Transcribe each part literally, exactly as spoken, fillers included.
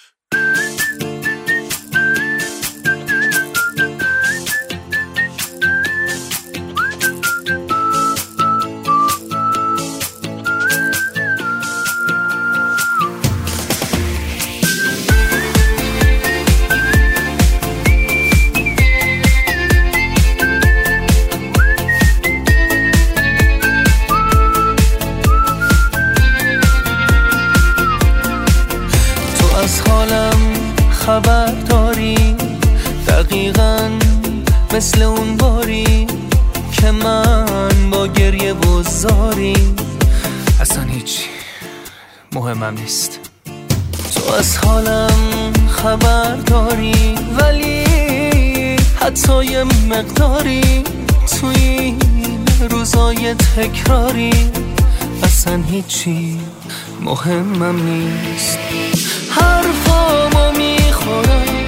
خبر داری دقیقاً مثل اون باری که من با گریه و زاری اصلا هیچی مهمم نیست. تو از حالم خبر داری ولی حتی یه مقداری توی روزای تکراری اصلا هیچی مهمم نیست. حرفامو میخورم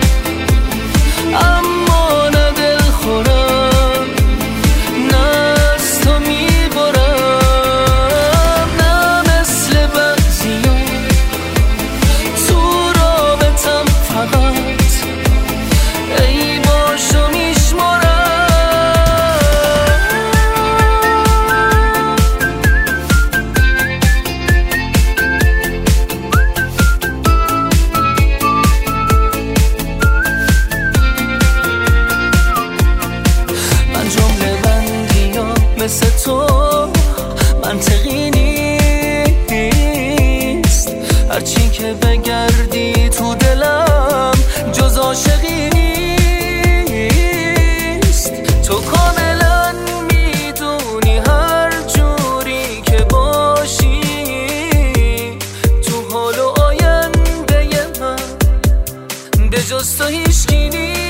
اما نه دل خورم، نه از تو میبرم، نه مثل بعضیا تو رابطم فقط ای باشو میشمارم. مثل تو منطقی نیست، هرچی که بگردی تو دلم جز عاشقی نیست. تو کاملا میدونی هر جوری که باشی تو حال و آینده من به جز تو هیچکی نیست.